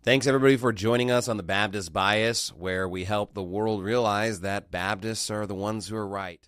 Thanks, everybody, for joining us on the Baptist Bias, where we help the world realize that Baptists are the ones who are right.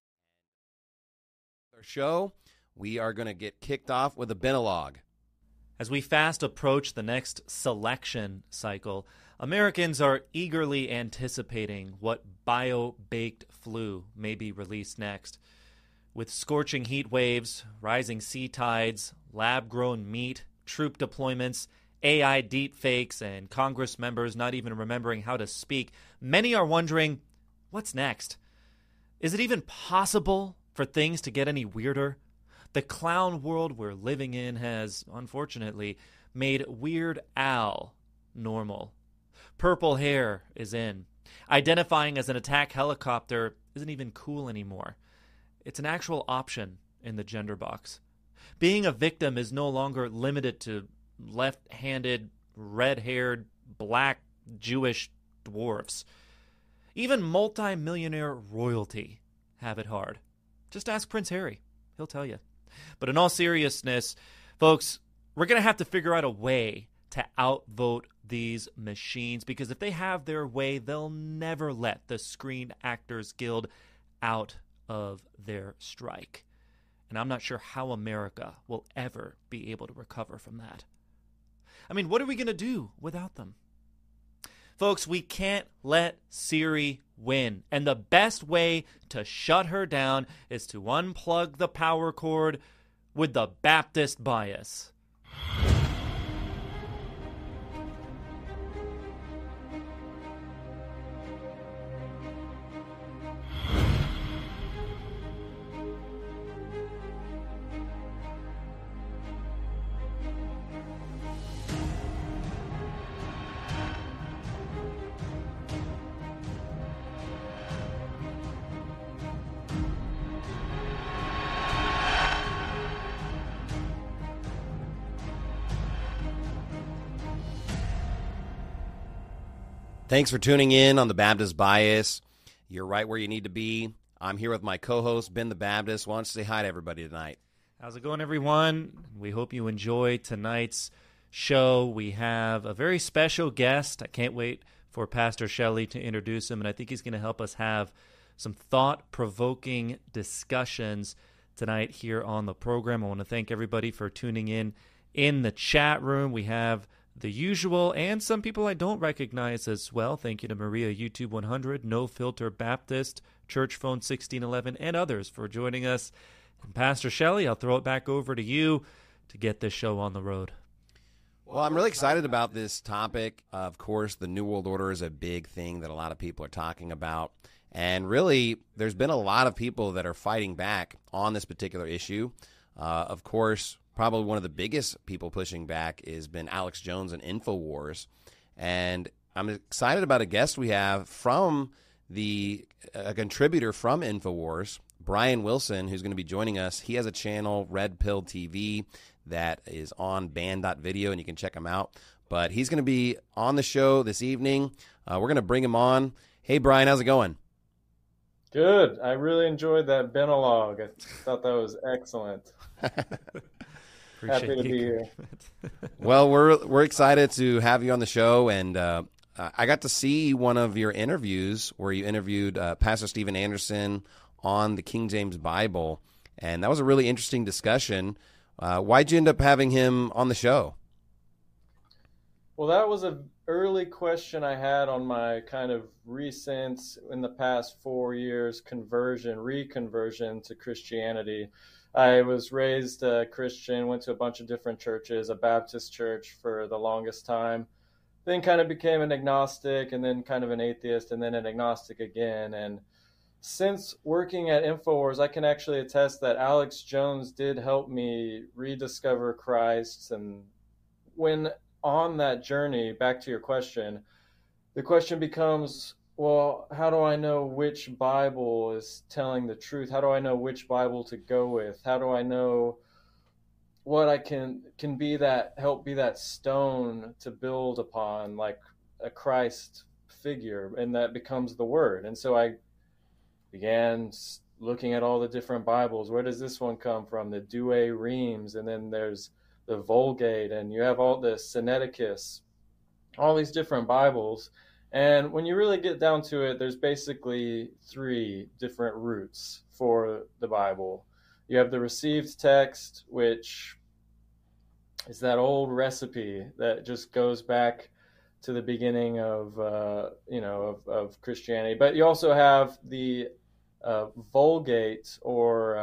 Our show, we are going to get kicked off with a Benelog. As we fast approach the next selection cycle, Americans are eagerly anticipating what bio-baked flu may be released next. With scorching heat waves, rising sea tides, lab-grown meat, troop deployments, AI deepfakes, and Congress members not even remembering how to speak, many are wondering, what's next? Is it even possible for things to get any weirder? The clown world we're living in has, unfortunately, made Weird Al normal. Purple hair is in. Identifying as an attack helicopter isn't even cool anymore. It's an actual option in the gender box. Being a victim is no longer limited to left-handed, red-haired, black Jewish dwarfs. Even multi-millionaire royalty have it hard. Just ask Prince Harry. He'll tell you. But in all seriousness, folks, we're going to have to figure out a way to outvote these machines, because if they have their way, they'll never let the Screen Actors Guild out of their strike. And I'm not sure how America will ever be able to recover from that. I mean, what are we going to do without them? Folks, we can't let Siri win. And the best way to shut her down is to unplug the power cord with the Baptist Bias. Thanks for tuning in on the Baptist Bias. You're right where you need to be. I'm here with my co-host, Ben the Baptist. Why don't you say hi to everybody tonight? How's it going, everyone? We hope you enjoy tonight's show. We have a very special guest. I can't wait for Pastor Shelley to introduce him, and I think he's going to help us have some thought-provoking discussions tonight here on the program. I want to thank everybody for tuning in the chat room. We have the usual, and some people I don't recognize as well. Thank you to Maria, YouTube 100, No Filter Baptist, Church Phone 1611, and others for joining us. And Pastor Shelley, I'll throw it back over to you to get this show on the road. Well, I'm really excited about this topic. Of course, the New World Order is a big thing that a lot of people are talking about. And really, there's been a lot of people that are fighting back on this particular issue. Of course, probably one of the biggest people pushing back has been Alex Jones and InfoWars. And I'm excited about a guest we have from a contributor from InfoWars, Brian Wilson, who's going to be joining us. He has a channel, Red Pill TV, that is on band.video, and you can check him out. But he's going to be on the show this evening. We're going to bring him on. Hey, Brian, how's it going? Good. I really enjoyed that Benelog. I thought that was excellent. Happy to be here. Well, we're excited to have you on the show, and I got to see one of your interviews where you interviewed Pastor Steven Anderson on the King James Bible, and that was a really interesting discussion. Why'd you end up having him on the show? Well, that was an early question I had on my kind of recent, in the past 4 years, reconversion to Christianity. I was raised a Christian, went to a bunch of different churches, a Baptist church for the longest time, then kind of became an agnostic, and then kind of an atheist, and then an agnostic again. And since working at InfoWars, I can actually attest that Alex Jones did help me rediscover Christ. And when on that journey, back to your question, the question becomes, well, how do I know which Bible is telling the truth? How do I know which Bible to go with? How do I know what I can be that, help be that stone to build upon, like a Christ figure, and that becomes the Word? And so I began looking at all the different Bibles. Where does this one come from? The Douay-Rheims, and then there's the Vulgate, and you have all the Sinaiticus. all these different Bibles. And when you really get down to it, there's basically three different roots for the Bible. You have the received text, which is that old recipe that just goes back to the beginning of of Christianity. But you also have the Vulgate, or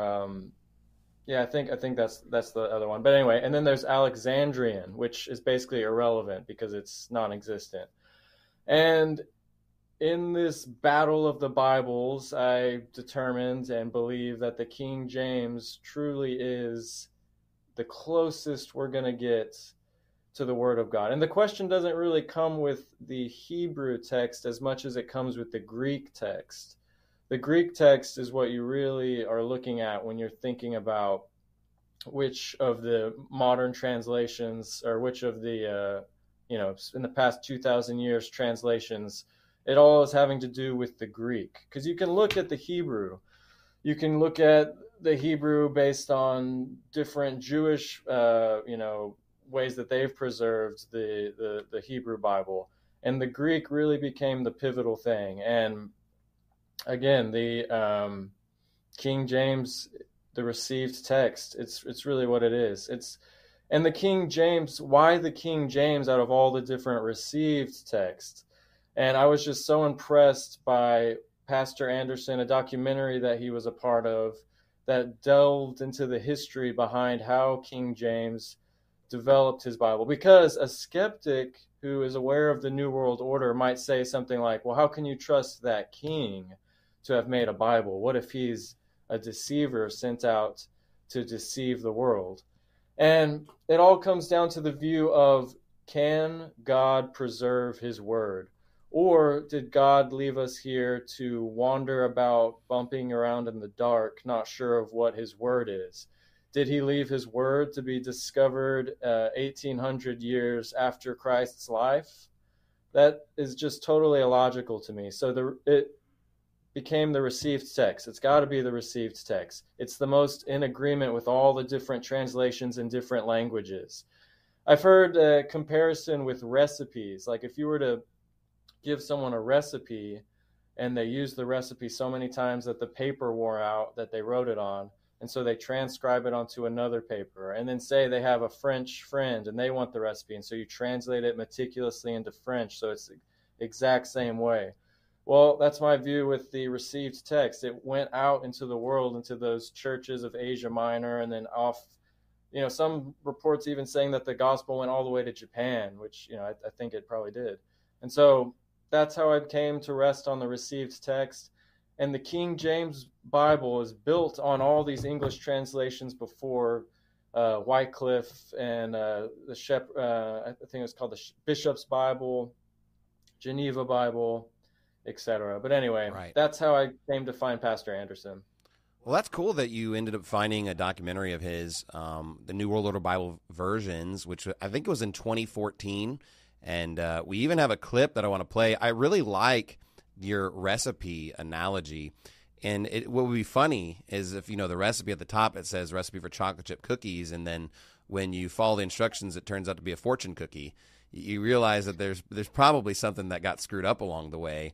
I think that's the other one. But anyway, and then there's Alexandrian, which is basically irrelevant because it's non-existent. And in this battle of the Bibles, I determined and believe that the King James truly is the closest we're going to get to the Word of God. And the question doesn't really come with the Hebrew text as much as it comes with the Greek text. The Greek text is what you really are looking at when you're thinking about which of the modern translations, or which of the in the past 2,000 years translations, it all is having to do with the Greek. Because you can look at the Hebrew. You can look at the Hebrew based on different Jewish, ways that they've preserved the Hebrew Bible. And the Greek really became the pivotal thing. And again, the King James, the received text, it's really what it is. And the King James, why the King James out of all the different received texts? And I was just so impressed by Pastor Anderson, a documentary that he was a part of that delved into the history behind how King James developed his Bible. Because a skeptic who is aware of the New World Order might say something like, well, how can you trust that king to have made a Bible? What if he's a deceiver sent out to deceive the world? And it all comes down to the view of, can God preserve his word? Or did God leave us here to wander about, bumping around in the dark, not sure of what his word is? Did he leave his word to be discovered 1,800 years after Christ's life? That is just totally illogical to me. So it became the received text. It's got to be the received text. It's the most in agreement with all the different translations in different languages. I've heard a comparison with recipes. Like if you were to give someone a recipe and they used the recipe so many times that the paper wore out that they wrote it on, and so they transcribe it onto another paper, and then say they have a French friend and they want the recipe, and so you translate it meticulously into French so it's the exact same way. Well, that's my view with the received text. It went out into the world, into those churches of Asia Minor, and then off, some reports even saying that the gospel went all the way to Japan, which, I think it probably did. And so that's how I came to rest on the received text. And the King James Bible is built on all these English translations before Wycliffe and I think it was called the Bishop's Bible, Geneva Bible, etc. But anyway, Right. That's how I came to find Pastor Anderson. Well, that's cool that you ended up finding a documentary of his, the New World Order Bible versions, which I think it was in 2014. And we even have a clip that I want to play. I really like your recipe analogy. And what would be funny is if, the recipe at the top, it says recipe for chocolate chip cookies. And then when you follow the instructions, it turns out to be a fortune cookie. You realize that there's probably something that got screwed up along the way.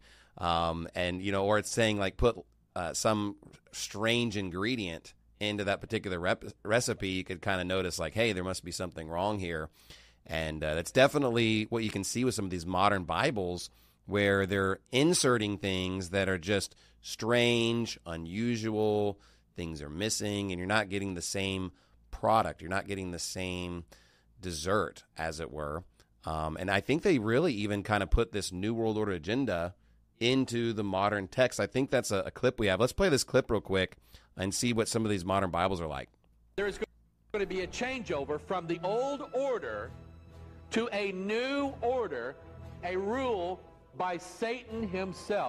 Or it's saying like put some strange ingredient into that particular recipe. You could kind of notice like, hey, there must be something wrong here. And that's definitely what you can see with some of these modern Bibles, where they're inserting things that are just strange, unusual, things are missing, and you're not getting the same product. You're not getting the same dessert, as it were. And I think they really even kind of put this New World Order agenda into the modern text. I think that's a clip we have. Let's play this clip real quick and see what some of these modern Bibles are like. There's going to be a changeover from the old order to a new order, a rule by Satan himself.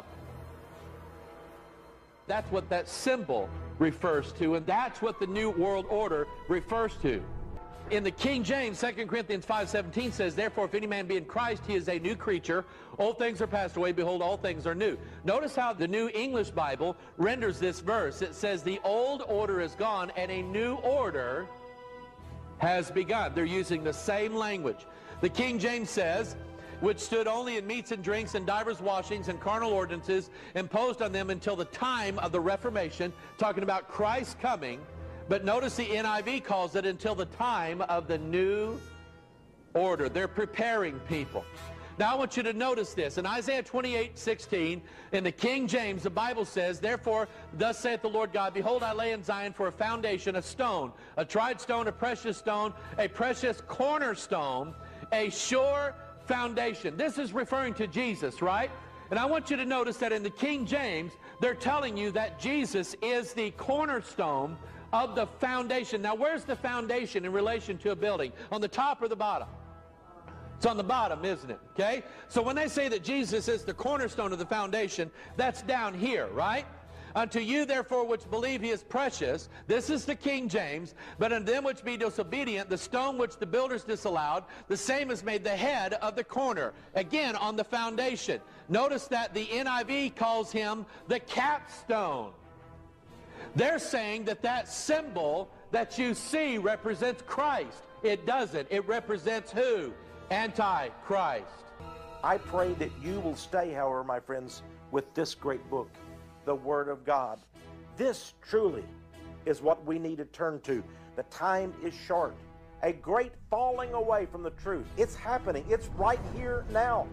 That's what that symbol refers to, and that's what the New World Order refers to. In the King James, 2 Corinthians 5:17 says, therefore, if any man be in Christ, he is a new creature. Old things are passed away. Behold, all things are new. Notice how the New English Bible renders this verse. It says, the old order is gone, and a new order has begun. They're using the same language. The King James says, which stood only in meats and drinks and divers washings and carnal ordinances imposed on them until the time of the Reformation, talking about Christ coming. But notice the NIV calls it until the time of the new order. They're preparing people. Now I want you to notice this. In Isaiah 28:16, in the King James, the Bible says, "Therefore, thus saith the Lord God, Behold, I lay in Zion for a foundation, a stone, a tried stone, a precious cornerstone, a sure foundation." This is referring to Jesus, right? And I want you to notice that in the King James, they're telling you that Jesus is the cornerstone of the foundation. Now, where's the foundation in relation to a building? On the top or the bottom? It's on the bottom, isn't it? Okay? So when they say that Jesus is the cornerstone of the foundation, that's down here, right? "Unto you, therefore, which believe he is precious," this is the King James, "but unto them which be disobedient, the stone which the builders disallowed, the same is made the head of the corner." Again, on the foundation. Notice that the NIV calls him the capstone. They're saying that that symbol that you see represents Christ. It doesn't. It represents who? Antichrist. I pray that you will stay, however, my friends, with this great book, the Word of God. This truly is what we need to turn to. The time is short. A great falling away from the truth. It's happening. It's right here now.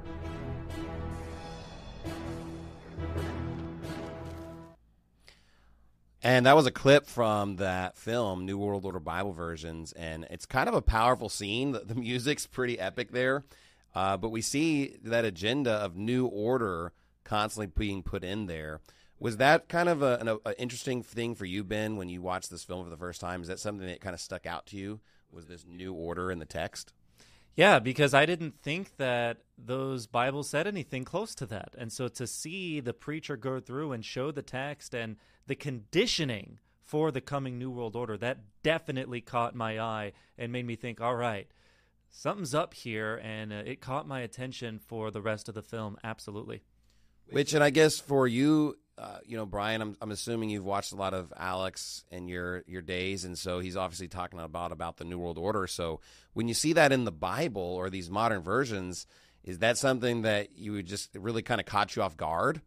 And that was a clip from that film, New World Order Bible Versions, and it's kind of a powerful scene. The music's pretty epic there, but we see that agenda of New Order constantly being put in there. Was that kind of an interesting thing for you, Ben, when you watched this film for the first time? Is that something that kind of stuck out to you? Was this New Order in the text? Yeah, because I didn't think that those Bibles said anything close to that. And so to see the preacher go through and show the text and the conditioning for the coming New World Order, that definitely caught my eye and made me think, all right, something's up here, and it caught my attention for the rest of the film, absolutely. Which, and I guess for you, Brian, I'm assuming you've watched a lot of Alex in your days, and so he's obviously talking about the New World Order. So when you see that in the Bible or these modern versions, is that something that you would just really kind of caught you off guard?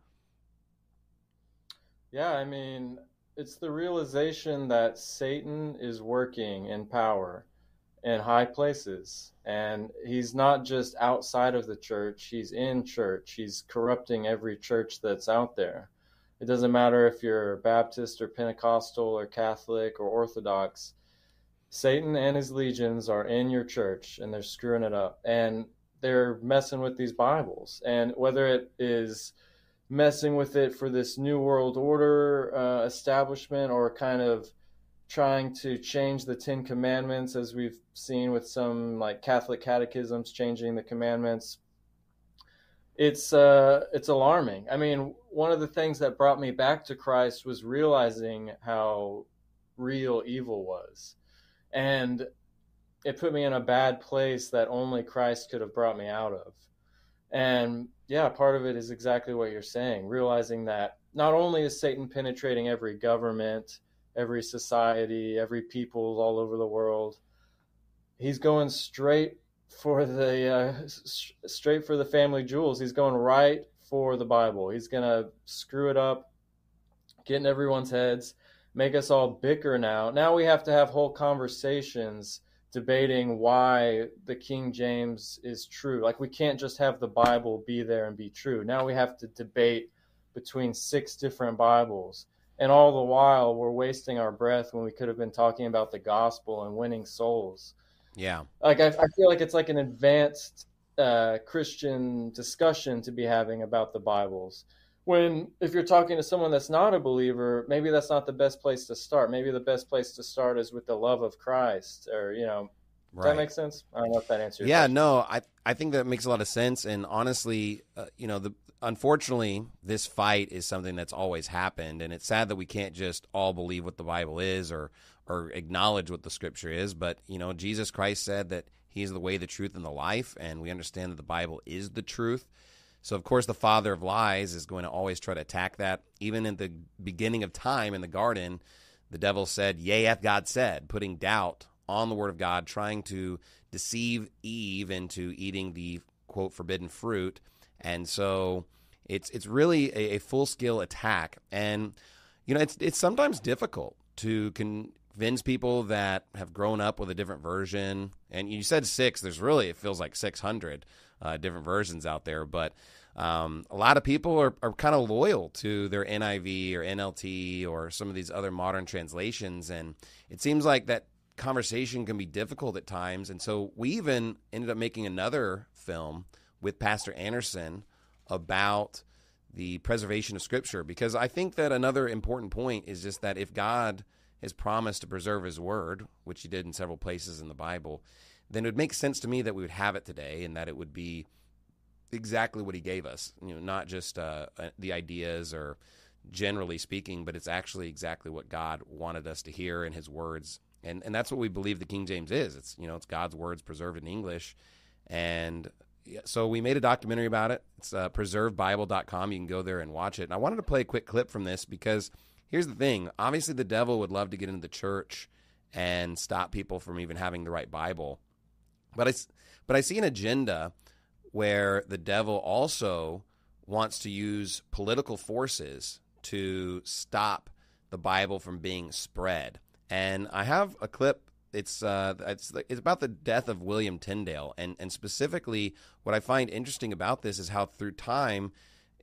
Yeah, I mean, it's the realization that Satan is working in power in high places, and he's not just outside of the church, he's in church. He's corrupting every church that's out there. It doesn't matter if you're Baptist or Pentecostal or Catholic or Orthodox. Satan and his legions are in your church, and they're screwing it up, and they're messing with these Bibles. And whether it is messing with it for this New World Order establishment, or kind of trying to change the Ten Commandments, as we've seen with some like Catholic catechisms changing the commandments, it's alarming. I mean, one of the things that brought me back to Christ was realizing how real evil was, and it put me in a bad place that only Christ could have brought me out of. And yeah, part of it is exactly what you're saying, realizing that not only is Satan penetrating every government, every society, every people all over the world, he's going straight for the family jewels. He's going right for the Bible. He's going to screw it up, get in everyone's heads, make us all bicker now. Now we have to have whole conversations debating why the King James is true. Like, we can't just have the Bible be there and be true. Now we have to debate between 6 different Bibles. And all the while, we're wasting our breath when we could have been talking about the gospel and winning souls. Yeah. Like, I feel like it's like an advanced Christian discussion to be having about the Bibles. When, if you're talking to someone that's not a believer, maybe that's not the best place to start. Maybe the best place to start is with the love of Christ, or, Does that make sense? I don't know if that answers your question. No, I think that makes a lot of sense. And honestly, unfortunately, this fight is something that's always happened, and it's sad that we can't just all believe what the Bible is or acknowledge what the Scripture is. But, Jesus Christ said that He is the way, the truth, and the life, and we understand that the Bible is the truth. So, of course, the father of lies is going to always try to attack that. Even in the beginning of time in the garden, the devil said, "Yea, hath God said," putting doubt on the word of God, trying to deceive Eve into eating the quote, forbidden fruit. And so it's really a full-scale attack. And, it's sometimes difficult to convince people that have grown up with a different version. And you said 6. It feels like 600 different versions out there. But a lot of people are kind of loyal to their NIV or NLT or some of these other modern translations. And it seems like that conversation can be difficult at times. And so we even ended up making another film with Pastor Anderson about the preservation of Scripture, because I think that another important point is just that if God has promised to preserve his word, which he did in several places in the Bible, then it would make sense to me that we would have it today and that it would be exactly what he gave us, not just the ideas or generally speaking, but it's actually exactly what God wanted us to hear in his words. And that's what we believe the King James is. It's God's words preserved in English. And so we made a documentary about it. It's preservedbible.com. You can go there and watch it. And I wanted to play a quick clip from this because here's the thing. Obviously, the devil would love to get into the church and stop people from even having the right Bible. But I see an agenda where the devil also wants to use political forces to stop the Bible from being spread. And I have a clip. It's about the death of William Tyndale, and specifically what I find interesting about this is how through time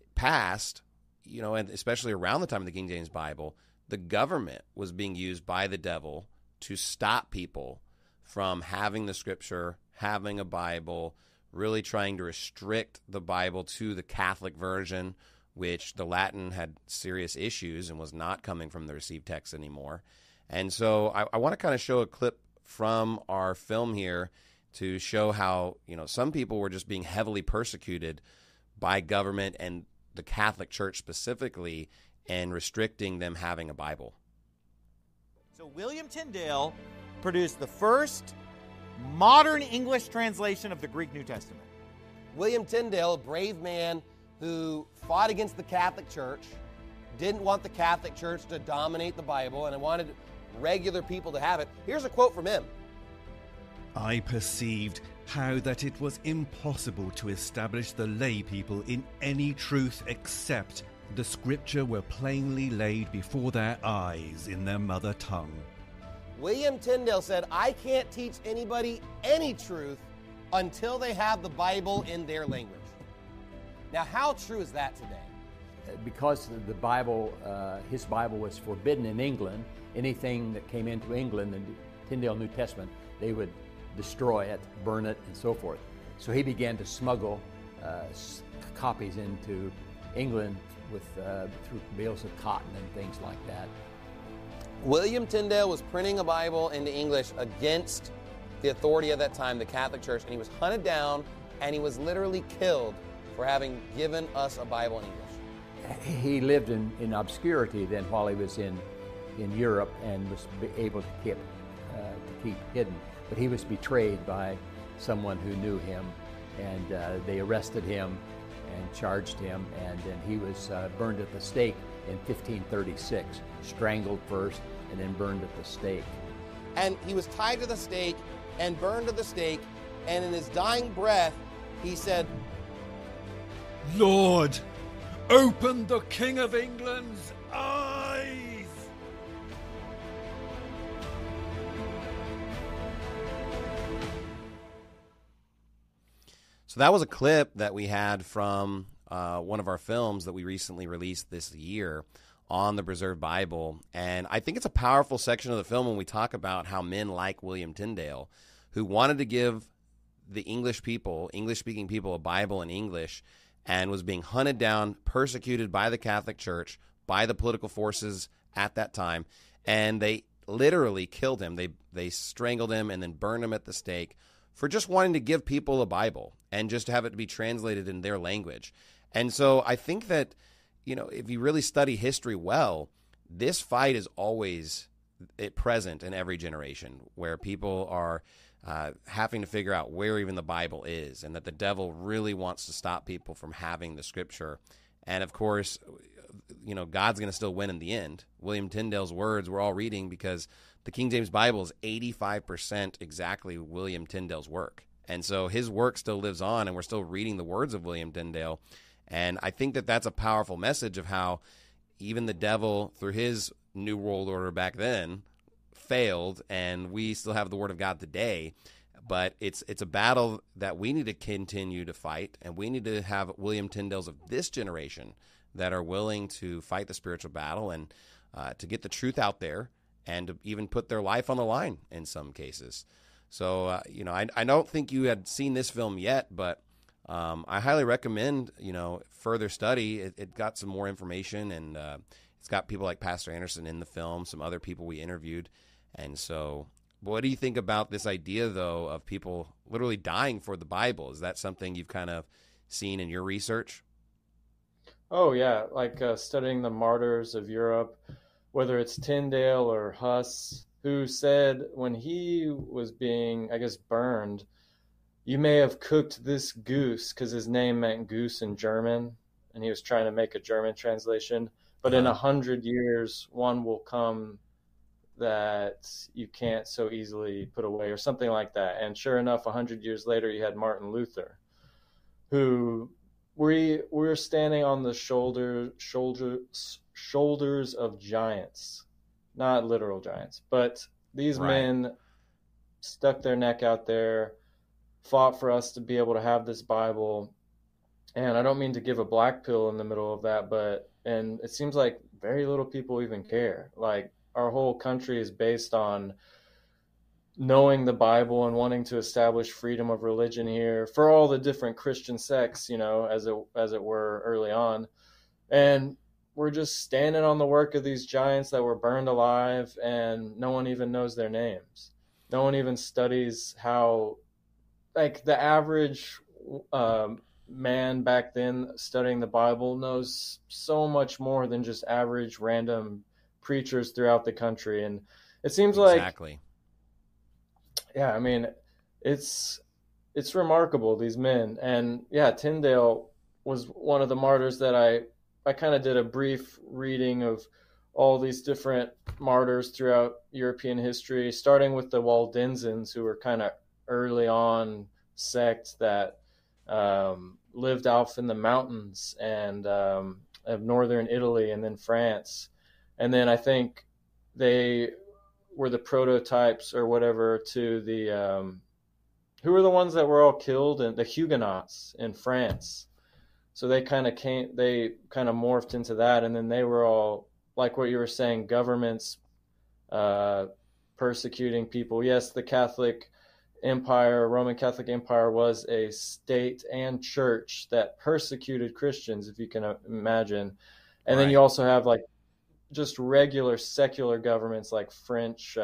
past, and especially around the time of the King James Bible, the government was being used by the devil to stop people from having the Scripture, having a Bible, really trying to restrict the Bible to the Catholic version, which the Latin had serious issues and was not coming from the received text anymore. And so I want to kind of show a clip from our film here to show how, some people were just being heavily persecuted by government and the Catholic Church specifically and restricting them having a Bible. So William Tyndale produced the first modern English translation of the Greek New Testament. William Tyndale, a brave man who fought against the Catholic Church, didn't want the Catholic Church to dominate the Bible, and wanted regular people to have it. Here's a quote from him. I perceived how that it was impossible to establish the lay people in any truth except the Scripture were plainly laid before their eyes in their mother tongue. William Tyndale said, I can't teach anybody any truth until they have the Bible in their language. Now, how true is that today? Because the Bible, his Bible was forbidden in England, anything that came into England, the Tyndale New Testament, they would destroy it, burn it, and so forth. So he began to smuggle copies into England through bales of cotton and things like that. William Tyndale was printing a Bible into English against the authority of that time, the Catholic Church, and he was hunted down, and he was literally killed for having given us a Bible in English. He lived in obscurity then while he was in Europe and was able to keep hidden. But he was betrayed by someone who knew him, and they arrested him and charged him, and then he was burned at the stake in 1536, strangled first and then burned at the stake. And he was tied to the stake and burned to the stake, and in his dying breath, he said, Lord, open the King of England's eyes! So that was a clip that we had from one of our films that we recently released this year on the Preserved Bible. And I think it's a powerful section of the film when we talk about how men like William Tyndale, who wanted to give the English-speaking people, a Bible in English, and was being hunted down, persecuted by the Catholic Church, by the political forces at that time, and they literally killed him. They strangled him and then burned him at the stake for just wanting to give people a Bible and just to have it be translated in their language. And so I think that, if you really study history well, this fight is always present in every generation where people are having to figure out where even the Bible is, and that the devil really wants to stop people from having the Scripture. And of course, God's going to still win in the end. William Tyndale's words we're all reading because the King James Bible is 85% exactly William Tyndale's work. And so his work still lives on, and we're still reading the words of William Tyndale. And I think that that's a powerful message of how even the devil, through his New World Order back then, failed, and we still have the Word of God today. But it's a battle that we need to continue to fight, and we need to have William Tyndales of this generation that are willing to fight the spiritual battle and to get the truth out there and to even put their life on the line in some cases. So, I don't think you had seen this film yet, but I highly recommend, further study. It got some more information, and it's got people like Pastor Anderson in the film, some other people we interviewed. And so what do you think about this idea, though, of people literally dying for the Bible? Is that something you've kind of seen in your research? Oh, yeah, like studying the martyrs of Europe, whether it's Tyndale or Huss, who said when he was being, I guess, burned, you may have cooked this goose, because his name meant goose in German, and he was trying to make a German translation. But in 100 years, one will come that you can't so easily put away, or something like that. And sure enough, 100 years later, you had Martin Luther, who we're standing on the shoulders of giants. Not literal giants, but these men stuck their neck out there, fought for us to be able to have this Bible. And I don't mean to give a black pill in the middle of that, and it seems like very little people even care. Like, our whole country is based on knowing the Bible and wanting to establish freedom of religion here for all the different Christian sects, as it were early on. And we're just standing on the work of these giants that were burned alive, and no one even knows their names. No one even studies how, like, the average man back then studying the Bible knows so much more than just average random preachers throughout the country. And it seems exactly. Yeah, I mean, it's remarkable, these men. And yeah, Tyndale was one of the martyrs that I kind of did a brief reading of all these different martyrs throughout European history, starting with the Waldensians, who were kind of early on sect that lived off in the mountains and of northern Italy and then France. And then I think they were the prototypes or whatever to the who were the ones that were all killed, and the Huguenots in France. So they kind of morphed into that, and then they were all, like what you were saying, governments persecuting people. Yes, the Catholic Empire, Roman Catholic Empire, was a state and church that persecuted Christians, if you can imagine. And then you also have like just regular secular governments like French,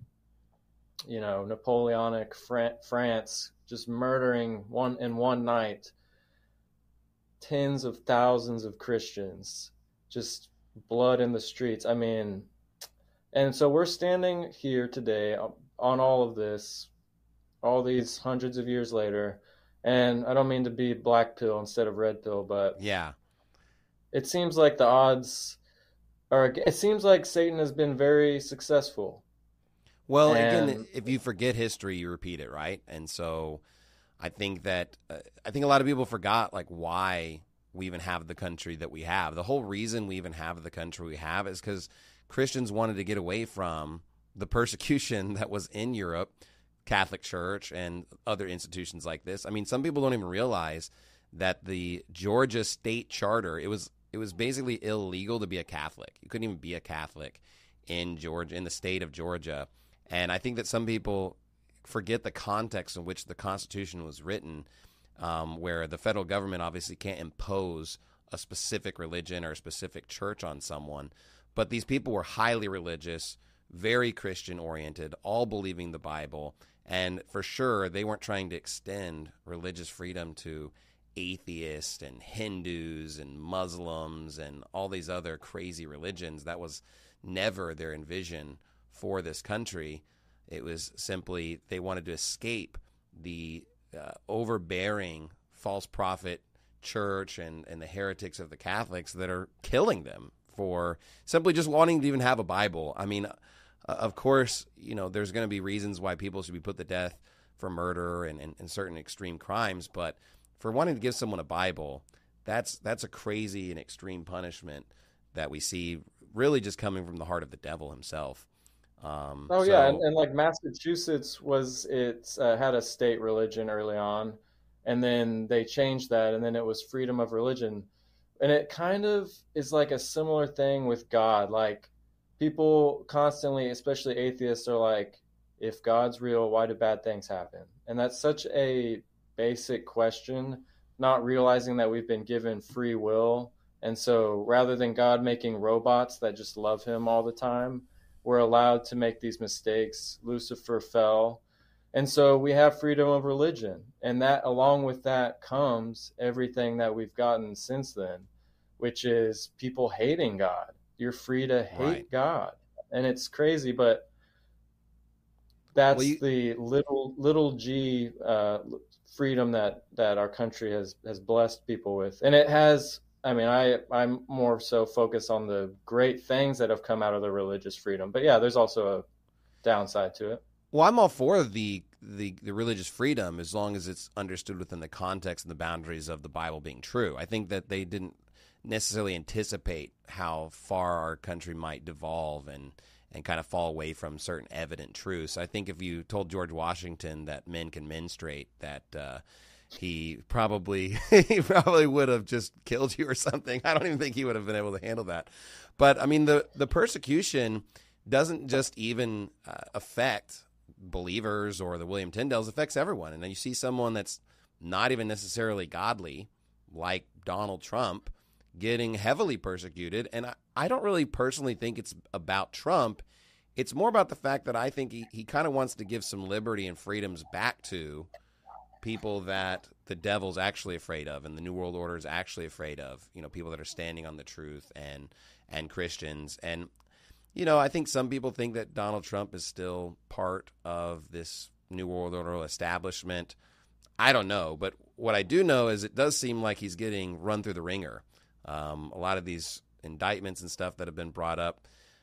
Napoleonic France, just murdering in one night tens of thousands of Christians, just blood in the streets. I mean, and so we're standing here today on all of this, all these hundreds of years later, and I don't mean to be black pill instead of red pill, but yeah, it seems like the odds are, it seems like Satan has been very successful. Well, again, if you forget history, you repeat it, right? And so I think that a lot of people forgot like why we even have the country that we have. The whole reason we even have the country we have is because Christians wanted to get away from the persecution that was in Europe, Catholic Church and other institutions like this. I mean, some people don't even realize that the Georgia state charter, it was basically illegal to be a Catholic. You couldn't even be a Catholic in Georgia, in the state of Georgia. And I think that some people forget the context in which the Constitution was written, where the federal government obviously can't impose a specific religion or a specific church on someone. But these people were highly religious, very Christian-oriented, all believing the Bible. And for sure, they weren't trying to extend religious freedom to atheists and Hindus and Muslims and all these other crazy religions. That was never their envision for this country. It was simply they wanted to escape the overbearing false prophet church and the heretics of the Catholics that are killing them for simply just wanting to even have a Bible. I mean, of course, there's going to be reasons why people should be put to death for murder and certain extreme crimes. But for wanting to give someone a Bible, that's a crazy and extreme punishment that we see really just coming from the heart of the devil himself. And like Massachusetts had a state religion early on, and then they changed that, and then it was freedom of religion. And it kind of is like a similar thing with God. Like, people constantly, especially atheists, are like, if God's real, why do bad things happen? And that's such a basic question, not realizing that we've been given free will. And so rather than God making robots that just love him all the time, we're allowed to make these mistakes. Lucifer fell. And so we have freedom of religion. And that, along with that, comes everything that we've gotten since then, which is people hating God. You're free to hate God. And it's crazy, but that's the little g freedom that our country has blessed people with. And it has, I'm more so focused on the great things that have come out of the religious freedom. But yeah, there's also a downside to it. Well, I'm all for the religious freedom as long as it's understood within the context and the boundaries of the Bible being true. I think that they didn't necessarily anticipate how far our country might devolve and kind of fall away from certain evident truths. I think if you told George Washington that men can menstruate, that he probably would have just killed you or something. I don't even think he would have been able to handle that. But I mean, the persecution doesn't just even affect believers or the William Tyndales. It affects everyone. And then you see someone that's not even necessarily godly, like Donald Trump, getting heavily persecuted. And I don't really personally think it's about Trump. It's more about the fact that I think he kind of wants to give some liberty and freedoms back to people that the devil's actually afraid of and the New World Order is actually afraid of, people that are standing on the truth and Christians. And, I think some people think that Donald Trump is still part of this New World Order establishment. I don't know. But what I do know is it does seem like he's getting run through the ringer. A lot of these indictments and stuff that have been brought up.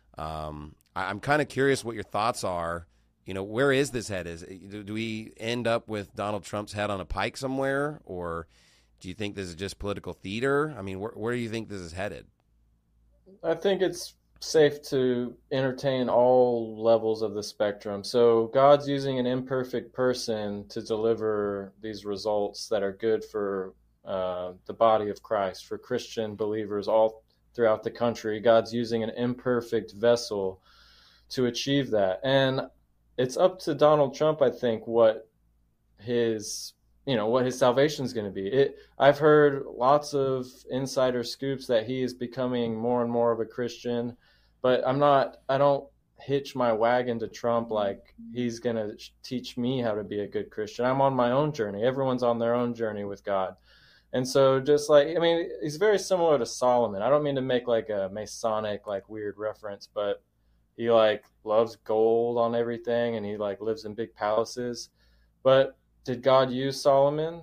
I'm kind of curious what your thoughts are. Where is this head? Do we end up with Donald Trump's head on a pike somewhere? Or do you think this is just political theater? I mean, where do you think this is headed? I think it's safe to entertain all levels of the spectrum. So God's using an imperfect person to deliver these results that are good for the body of Christ, for Christian believers all throughout the country. God's using an imperfect vessel to achieve that. And it's up to Donald Trump, I think, what his salvation is going to be. I've heard lots of insider scoops that he is becoming more and more of a Christian, but I don't hitch my wagon to Trump like he's going to teach me how to be a good Christian. I'm on my own journey. Everyone's on their own journey with God. And so he's very similar to Solomon. I don't mean to make like a Masonic, weird reference, but he loves gold on everything and he lives in big palaces. But did God use Solomon?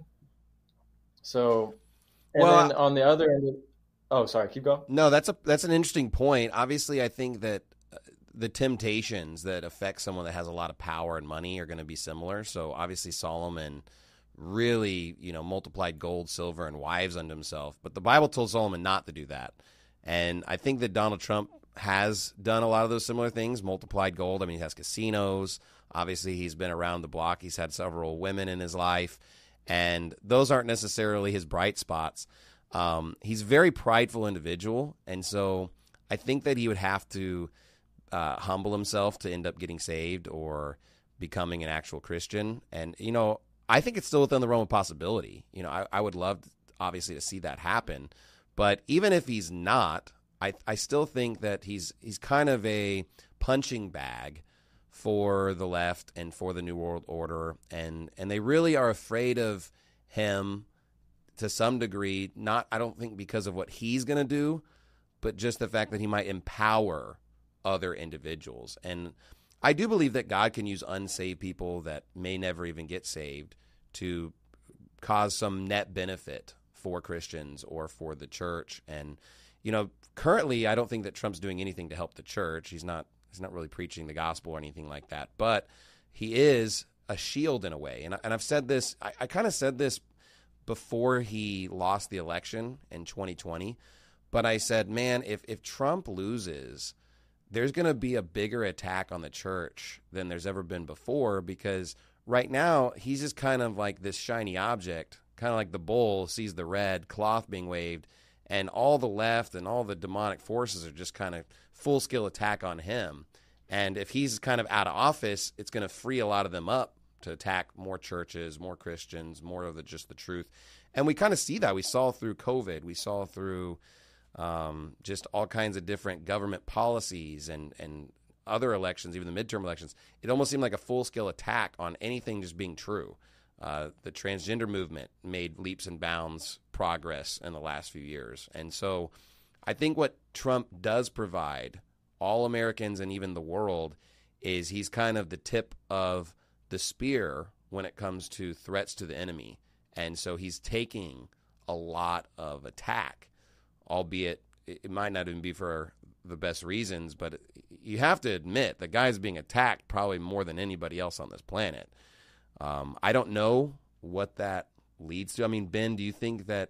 So, then on the other end, keep going. No, that's an interesting point. Obviously, I think that the temptations that affect someone that has a lot of power and money are going to be similar. So obviously Solomon really, multiplied gold, silver, and wives unto himself. But the Bible told Solomon not to do that. And I think that Donald Trump has done a lot of those similar things, multiplied gold. I mean, he has casinos. Obviously, he's been around the block. He's had several women in his life. And those aren't necessarily his bright spots. He's a very prideful individual. And so I think that he would have to humble himself to end up getting saved or becoming an actual Christian. And, I think it's still within the realm of possibility. I would love, obviously, to see that happen. But even if he's not, I still think that he's kind of a punching bag for the left and for the New World Order. And they really are afraid of him to some degree, I don't think because of what he's going to do, but just the fact that he might empower other individuals. And I do believe that God can use unsaved people that may never even get saved to cause some net benefit for Christians or for the church. And, currently I don't think that Trump's doing anything to help the church. He's not really preaching the gospel or anything like that. But he is a shield in a way. And I've said this, I kind of said this before he lost the election in 2020, but I said, man, if Trump loses, there's going to be a bigger attack on the church than there's ever been before, because right now he's just kind of like this shiny object, kind of like the bull sees the red cloth being waved, and all the left and all the demonic forces are just kind of full-scale attack on him. And if he's kind of out of office, it's going to free a lot of them up to attack more churches, more Christians, more of just the truth. And we kind of see that. We saw through COVID. We saw through just all kinds of different government policies and other elections, even the midterm elections. It almost seemed like a full-scale attack on anything just being true. The transgender movement made leaps and bounds progress in the last few years. And so I think what Trump does provide all Americans and even the world is he's kind of the tip of the spear when it comes to threats to the enemy. And so he's taking a lot of attack, albeit it might not even be for the best reasons, but you have to admit the guy's being attacked probably more than anybody else on this planet. I don't know what that leads to. I mean, Ben, do you think that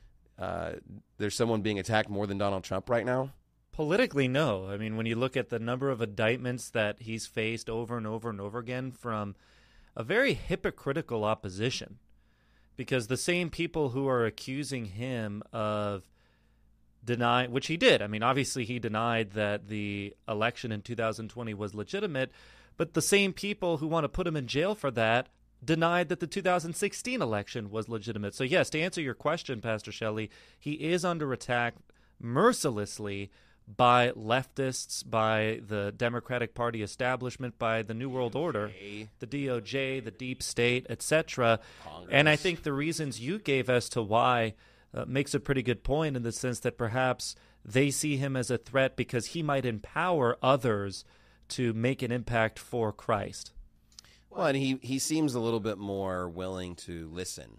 there's someone being attacked more than Donald Trump right now? Politically, no. I mean, when you look at the number of indictments that he's faced over and over and over again from a very hypocritical opposition, because the same people who are accusing him of denying, which he did. I mean, obviously he denied that the election in 2020 was legitimate, but the same people who want to put him in jail for that denied that the 2016 election was legitimate. So yes, to answer your question, Pastor Shelley, he is under attack mercilessly by leftists, by the Democratic Party establishment, by the New World Order, the DOJ, the deep state, etc. And I think the reasons you gave as to why makes a pretty good point, in the sense that perhaps they see him as a threat because he might empower others to make an impact for Christ. Well, and he seems a little bit more willing to listen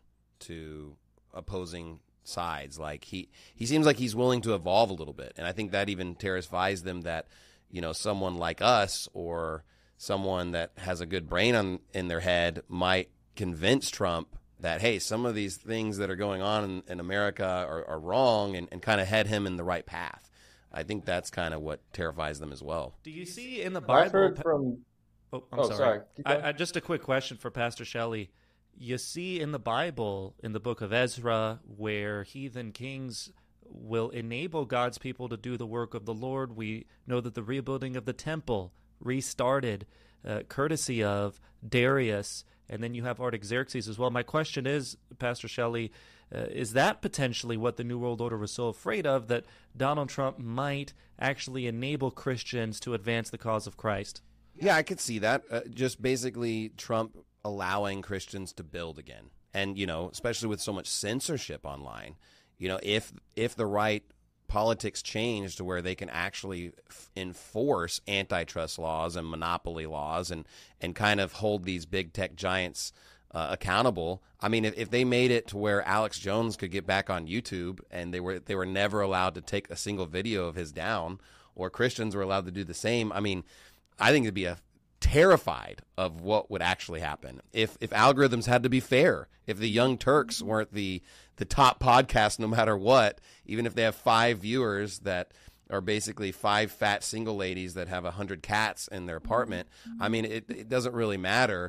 to opposing sides. Like he seems like he's willing to evolve a little bit, and I think that even terrifies them, that someone like us or someone that has a good brain in their head might convince Trump that, hey, some of these things that are going on in America are wrong, and kind of head him in the right path. I think that's kind of what terrifies them as well. Do you see in the Bible? I've heard from. I'm sorry. Just a quick question for Pastor Shelley. You see in the Bible, in the book of Ezra, where heathen kings will enable God's people to do the work of the Lord. We know that the rebuilding of the temple restarted courtesy of Darius, and then you have Artaxerxes as well. My question is, Pastor Shelley, is that potentially what the New World Order was so afraid of, that Donald Trump might actually enable Christians to advance the cause of Christ? Yeah, I could see that. Just basically Trump allowing Christians to build again. And, especially with so much censorship online, if the right politics change to where they can actually enforce antitrust laws and monopoly laws and kind of hold these big tech giants accountable. I mean, if they made it to where Alex Jones could get back on YouTube and they were never allowed to take a single video of his down, or Christians were allowed to do the same, I mean, I think it'd be terrified of what would actually happen if algorithms had to be fair. If the Young Turks weren't the top podcast no matter what, even if they have 5 viewers that are basically 5 fat single ladies that have 100 cats in their apartment, I mean, it doesn't really matter,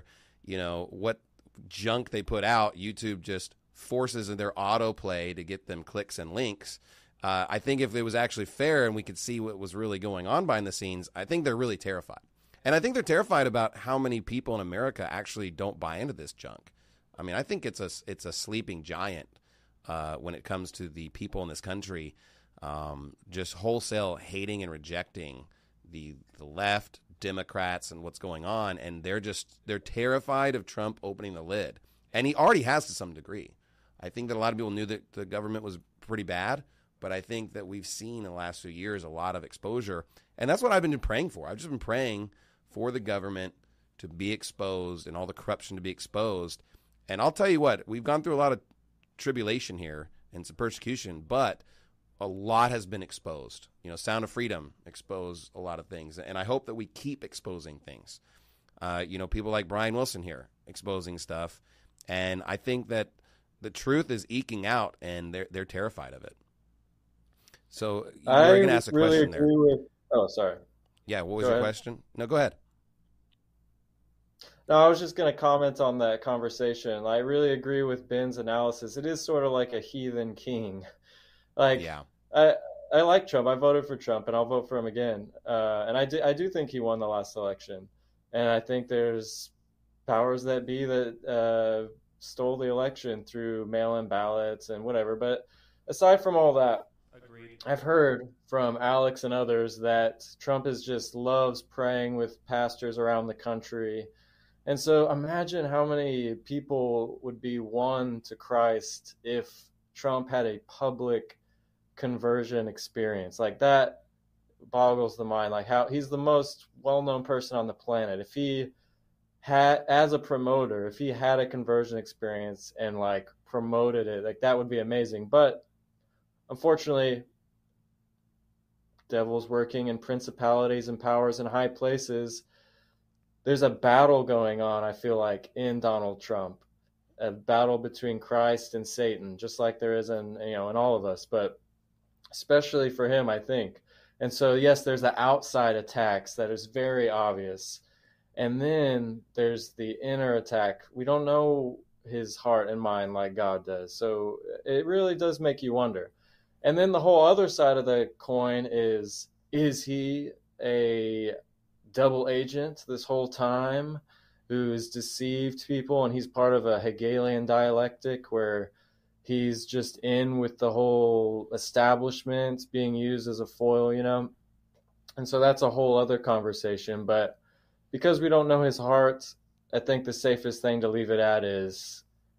what junk they put out. YouTube just forces in their autoplay to get them clicks and links. I think if it was actually fair and we could see what was really going on behind the scenes, I think they're really terrified. And I think they're terrified about how many people in America actually don't buy into this junk. I mean, I think it's a sleeping giant when it comes to the people in this country just wholesale hating and rejecting the left, Democrats, and what's going on. And they're terrified of Trump opening the lid. And he already has to some degree. I think that a lot of people knew that the government was pretty bad, but I think that we've seen in the last few years a lot of exposure. And that's what I've been praying for. I've just been praying for the government to be exposed and all the corruption to be exposed. And I'll tell you what, we've gone through a lot of tribulation here and some persecution, but a lot has been exposed. Sound of Freedom exposed a lot of things. And I hope that we keep exposing things. People like Brian Wilson here exposing stuff. And I think that the truth is eking out, and they're terrified of it. So you were going to ask a question there. Oh, sorry. Yeah, what was your question? No, go ahead. No, I was just going to comment on that conversation. I really agree with Ben's analysis. It is sort of like a heathen king. Like, yeah. I like Trump. I voted for Trump, and I'll vote for him again. And I do think he won the last election. And I think there's powers that be that stole the election through mail-in ballots and whatever. But aside from all that, Agreed. I've heard from Alex and others that Trump just loves praying with pastors around the country. And so imagine how many people would be won to Christ if Trump had a public conversion experience. Like, that boggles the mind. Like, how he's the most well-known person on the planet. If he had, as a promoter, if he had a conversion experience and like promoted it, like, that would be amazing. But unfortunately, devil's working in principalities and powers in high places. There's a battle going on, I feel like, in Donald Trump, a battle between Christ and Satan, just like there is in all of us, but especially for him, I think. And so, yes, there's the outside attacks that is very obvious. And then there's the inner attack. We don't know his heart and mind like God does. So it really does make you wonder. And then the whole other side of the coin is he a double agent this whole time who's deceived people, and he's part of a Hegelian dialectic where he's just in with the whole establishment being used as a foil, And so that's a whole other conversation. But because we don't know his heart, I think the safest thing to leave it at is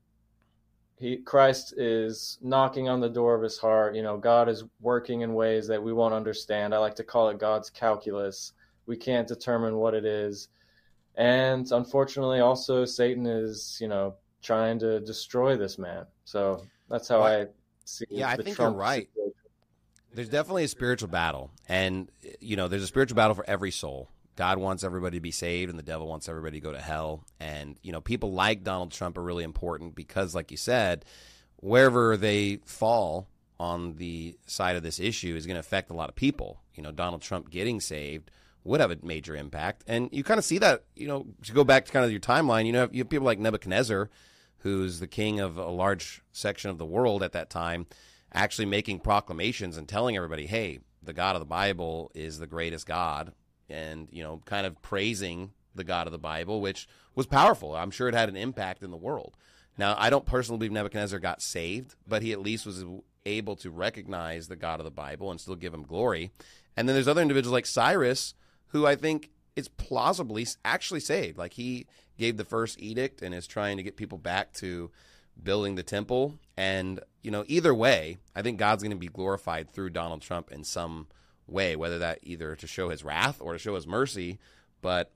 Christ is knocking on the door of his heart. God is working in ways that we won't understand. I like to call it God's calculus. We can't determine what it is. And unfortunately, also, Satan is, trying to destroy this man. So that's how I see it. Yeah, I think you're right. Situation. There's definitely a spiritual battle. And, there's a spiritual battle for every soul. God wants everybody to be saved, and the devil wants everybody to go to hell. And, people like Donald Trump are really important because, like you said, wherever they fall on the side of this issue is going to affect a lot of people. Donald Trump getting saved would have a major impact. And you kind of see that, to go back to kind of your timeline, you have people like Nebuchadnezzar, who's the king of a large section of the world at that time, actually making proclamations and telling everybody, hey, the God of the Bible is the greatest God, and, kind of praising the God of the Bible, which was powerful. I'm sure it had an impact in the world. Now, I don't personally believe Nebuchadnezzar got saved, but he at least was able to recognize the God of the Bible and still give him glory. And then there's other individuals like Cyrus, who I think is plausibly actually saved. Like, he gave the first edict and is trying to get people back to building the temple. And, either way, I think God's going to be glorified through Donald Trump in some way, whether that either to show his wrath or to show his mercy. But,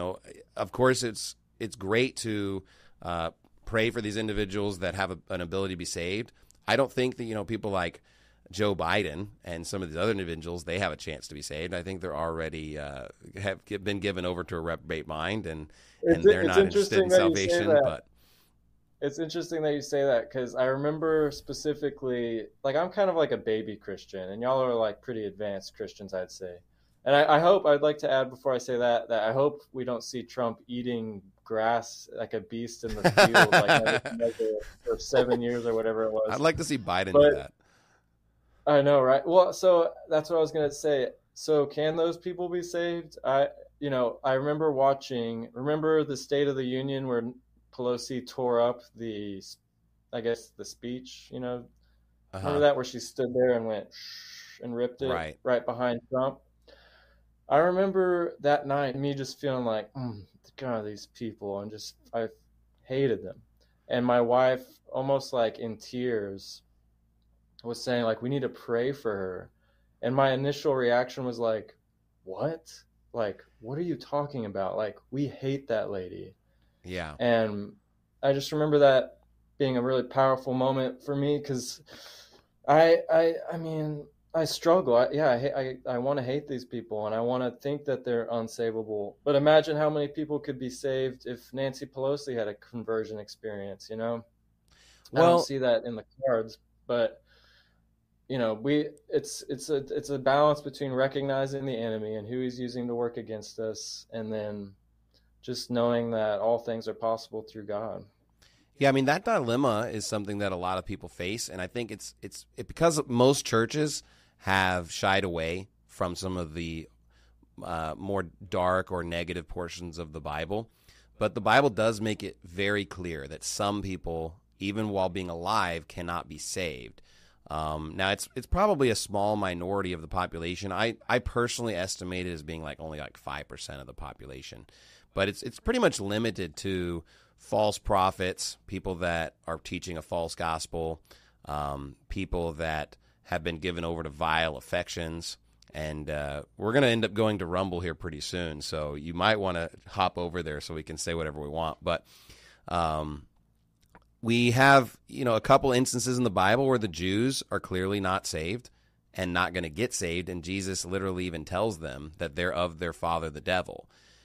of course, it's great to pray for these individuals that have an ability to be saved. I don't think that, people like Joe Biden and some of these other individuals, they have a chance to be saved. I think they're already have been given over to a reprobate mind, and they're not interested in salvation. But it's interesting that you say that, because I remember specifically, like, I'm kind of like a baby Christian, and y'all are like pretty advanced Christians, I'd say. And I'd like to add before I say that I hope we don't see Trump eating grass like a beast in the field, like for 7 years or whatever it was. I'd like to see Biden do that. I know, right? Well, so that's what I was going to say. So can those people be saved? I remember remember the State of the Union where Pelosi tore up the speech, Remember that, where she stood there and went shh and ripped it right behind Trump? I remember that night, me just feeling like, God, these people, and I hated them. And my wife, almost like in tears, was saying, like, we need to pray for her. And my initial reaction was like, what? Like, what are you talking about? Like, we hate that lady. Yeah. And I just remember that being a really powerful moment for me, because I mean, I struggle. I want to hate these people, and I want to think that they're unsavable. But imagine how many people could be saved if Nancy Pelosi had a conversion experience. I don't see that in the cards. But it's a balance between recognizing the enemy and who he's using to work against us, and then just knowing that all things are possible through God. Yeah, I mean, that dilemma is something that a lot of people face, and I think it's because most churches have shied away from some of the more dark or negative portions of the Bible. But the Bible does make it very clear that some people, even while being alive, cannot be saved. Now, it's probably a small minority of the population. I personally estimate it as being only 5% of the population. But it's pretty much limited to false prophets, people that are teaching a false gospel, people that have been given over to vile affections. And we're going to end up going to Rumble here pretty soon, so you might want to hop over there so we can say whatever we want. But we have, a couple instances in the Bible where the Jews are clearly not saved and not going to get saved, and Jesus literally even tells them that they're of their father, the devil.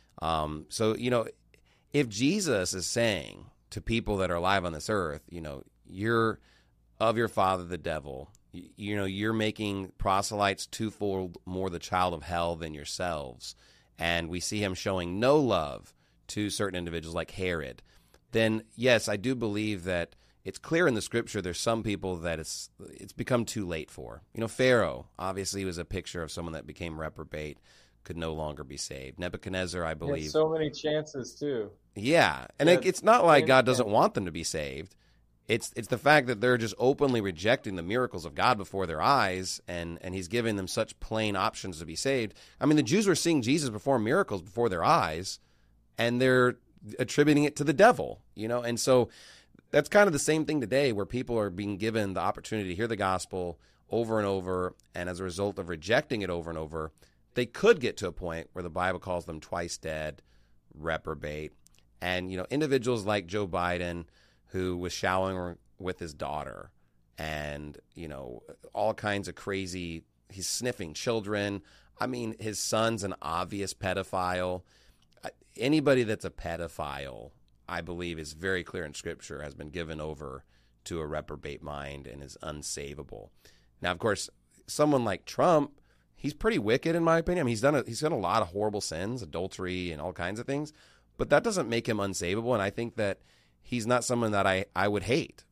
So, if Jesus is saying to people that are alive on this earth, you're of your father, the devil, you're making proselytes twofold more the child of hell than yourselves, and we see him showing no love to certain individuals like Herod, then yes, I do believe that it's clear in the scripture there's some people that it's become too late for. Pharaoh obviously was a picture of someone that became reprobate, could no longer be saved. Nebuchadnezzar, I believe. So many chances too. Yeah, and it's not like God doesn't want them to be saved. It's the fact that they're just openly rejecting the miracles of God before their eyes, and he's giving them such plain options to be saved. I mean, the Jews were seeing Jesus perform miracles before their eyes, and they're attributing it to the devil, and so that's kind of the same thing today, where people are being given the opportunity to hear the gospel over and over, and as a result of rejecting it over and over, they could get to a point where the Bible calls them twice dead, reprobate, and individuals like Joe Biden, who was showering with his daughter, and all kinds of crazy. He's sniffing children. I mean, his son's an obvious pedophile. Anybody that's a pedophile, I believe, is very clear in Scripture, has been given over to a reprobate mind and is unsavable. Now, of course, someone like Trump, he's pretty wicked in my opinion. I mean, he's done a lot of horrible sins, adultery and all kinds of things, but that doesn't make him unsavable. And I think that he's not someone that I would hate.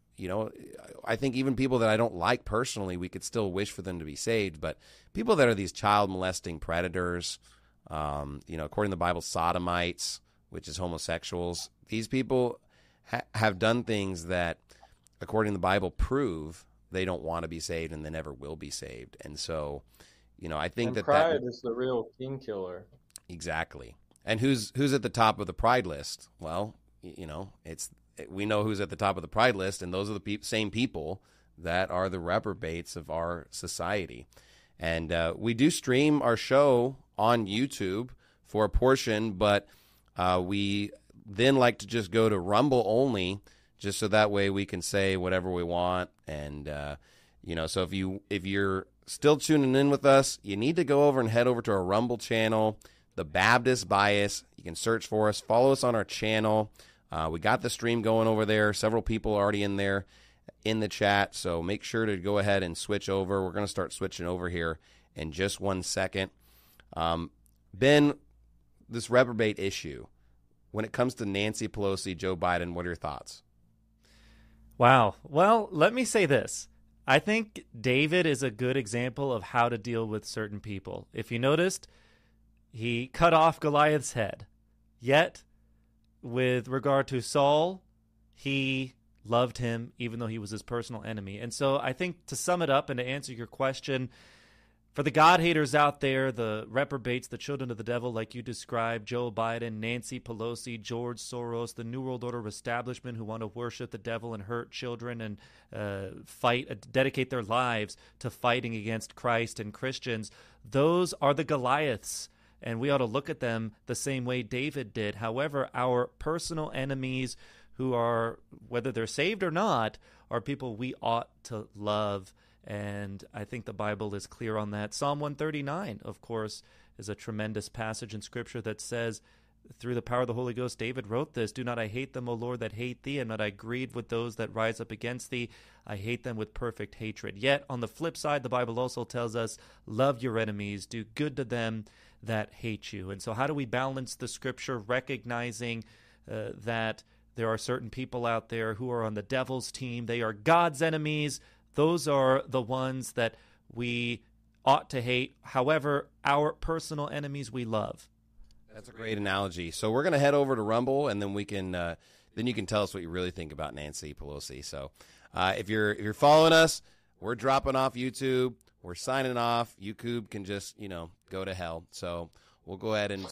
I think even people that I don't like personally, we could still wish for them to be saved. But people that are these child molesting predators, according to the Bible, sodomites, which is homosexuals, these people have done things that, according to the Bible, prove they don't want to be saved and they never will be saved. And so, I think that pride is the real king killer. Exactly. And who's at the top of the pride list? Well, we know who's at the top of the pride list, and those are the same people that are the reprobates of our society. And we do stream our show on YouTube for a portion, but we then like to just go to Rumble only, just so that way we can say whatever we want. And so if you're still tuning in with us, you need to go over and head over to our Rumble channel, The Baptist Bias. You can search for us, follow us on our channel. We got the stream going over there. Several people already in there in the chat, so make sure to go ahead and switch over. We're going to start switching over here in just 1 second. Ben, this reprobate issue, when it comes to Nancy Pelosi, Joe Biden, what are your thoughts? Wow. Well, let me say this. I think David is a good example of how to deal with certain people. If you noticed, he cut off Goliath's head. Yet, with regard to Saul, he loved him even though he was his personal enemy. And so I think, to sum it up and to answer your question, for the God haters out there, the reprobates, the children of the devil, like you described, Joe Biden, Nancy Pelosi, George Soros, the New World Order establishment who want to worship the devil and hurt children and dedicate their lives to fighting against Christ and Christians, those are the Goliaths. And we ought to look at them the same way David did. However, our personal enemies, who are, whether they're saved or not, are people we ought to love And I think the Bible is clear on that. Psalm 139, of course, is a tremendous passage in Scripture that says, through the power of the Holy Ghost, David wrote this, "Do not I hate them, O Lord, that hate thee, and not I grieve with those that rise up against thee. I hate them with perfect hatred." Yet, on the flip side, the Bible also tells us, love your enemies, do good to them that hate you. And so how do we balance the Scripture, recognizing that there are certain people out there who are on the devil's team? They are God's enemies. Those are the ones that we ought to hate. However, our personal enemies we love. That's a great analogy. So we're going to head over to Rumble, and then we can then you can tell us what you really think about Nancy Pelosi. So if you're following us, we're dropping off YouTube. We're signing off. YouTube can just go to hell. So we'll go ahead and